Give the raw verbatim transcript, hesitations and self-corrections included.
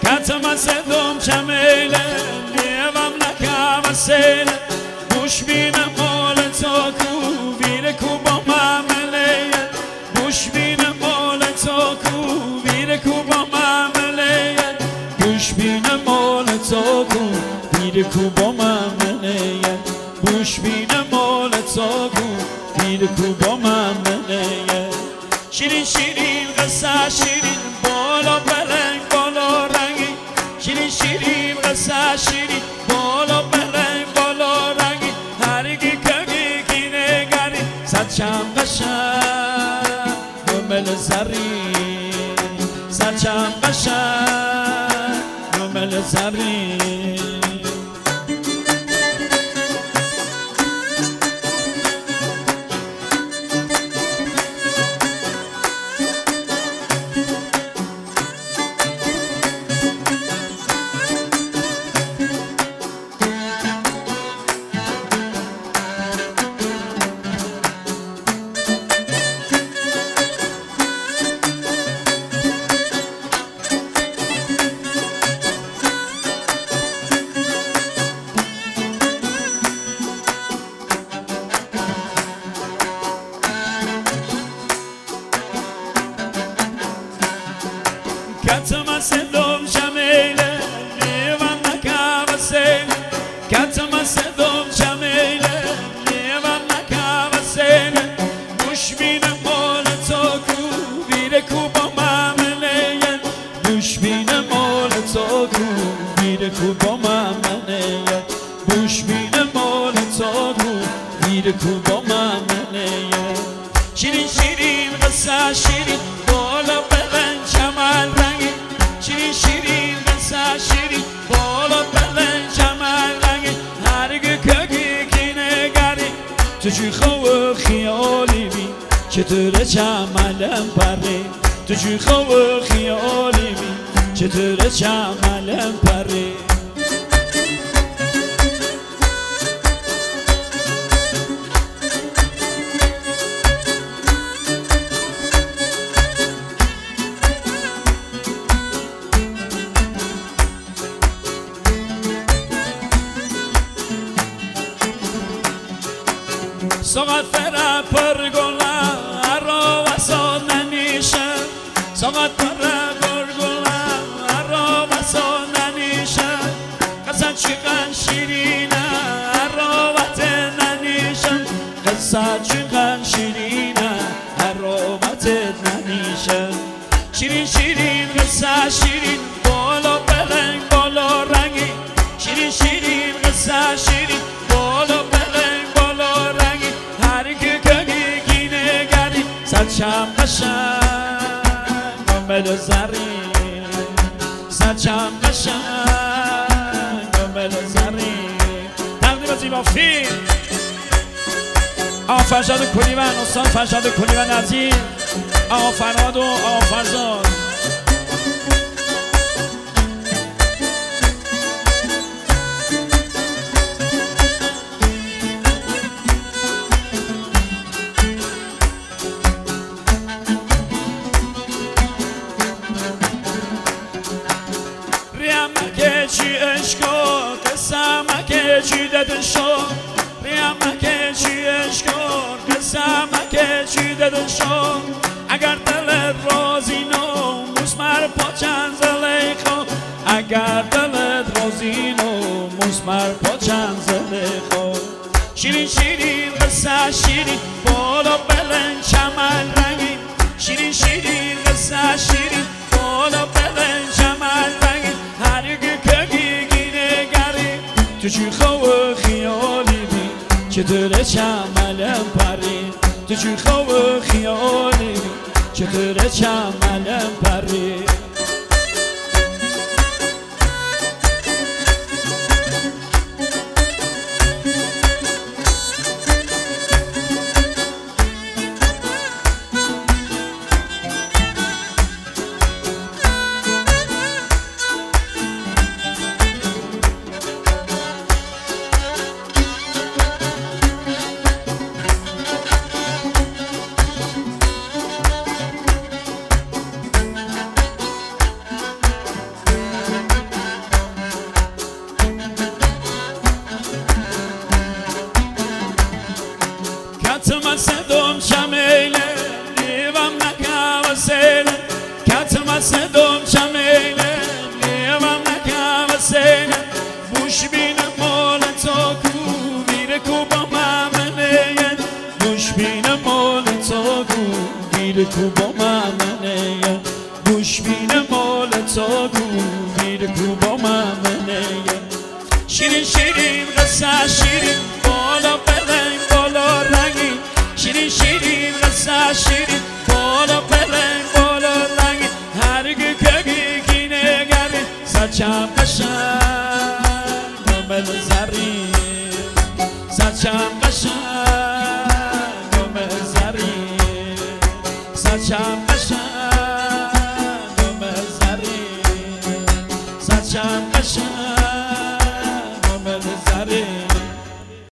کتم صدام چمیله لیوم نکم سیله بوش بینم مال تا کو ویره کو با ممله بوش بینم مال تا کو ویره کو با ممله بوش بینم مال تا کو ویره کو با ممله بوش بینم مال تا کو ویره کو با ممله شیرین شیرین قصه شیرین بالا بلنگ بالا رنگی شیرین شیرین قصه شیرین بالا بلنگ بالا رنگی هرگی کگی کی نگری صد چم قشنگ نومل زرین صد چم قشنگ نومل زرین کتم صدام جمیله لیوم نکم سیله کتم صدام جمیله لیوم نکم سیله بوش بینم مال تا کو ویره کو با ممله بوش بینم مال تا کو ویره کو با ممله بوش بینم مال تا کو ویره کو با ممله شیرین شیرین قصه شیرین بالا بلند چمن رنگی شیرین شیرین قصه شیرین بالا بلند چمن رنگی هرگی کگی کی نگری تو چی خواه خیالی بی چطور چملم پره تو چی خواه خیالی بی چطور چملم پره ساقت فرا پر گلا را وساد ننیشه ساقت فرا پر گلا را وساد ننیشه قصد چقن شیرینه را وقت ننیشه قصد چقن شیرینه را وقت ننیشه شیرین شیرین قصه شیرین بالا بلنگ بالا رنگی شیرین شیرین قصه شیرین بالا بلنگ بالا رنگی صد چم قشنگ نومل زرین صد چم قشنگ نومل زرین تقدیم زیبا فیلم آقا فرشاد کلیون استاد فرشاد کلیون عزیز آقا فرهاد و آقا فرزاد چی عشقا قسم که چی دادن شو ریم که چی عشقا قسم که چی دادن شو اگر دلت رازی نو مسمر پاچن زلیخو اگر دلت رازی نو مسمر پاچن زلیخو شیرین شیرین قصه شیرین بالا بلند چمن رنگی شیرین شیرین قصه شیرین بالا بلند چمن رنگی هرگی کگی گینه گری تو چی خواه خیالی بی چطور چملم پری تو چی خواه خیالی بی چطور چملم پری کو با ممنه گوش بینه مال تا گو میره کو با ممنه شیرین شیرین قصه شیرین بالا بلنگ بالا رنگین شیرین شیرین قصه شیرین بالا بلنگ بالا رنگین هرگی کگی کی نگری سچم قشنگ گمل زرین سچم قشنگ گمل زرین سچم قشنگ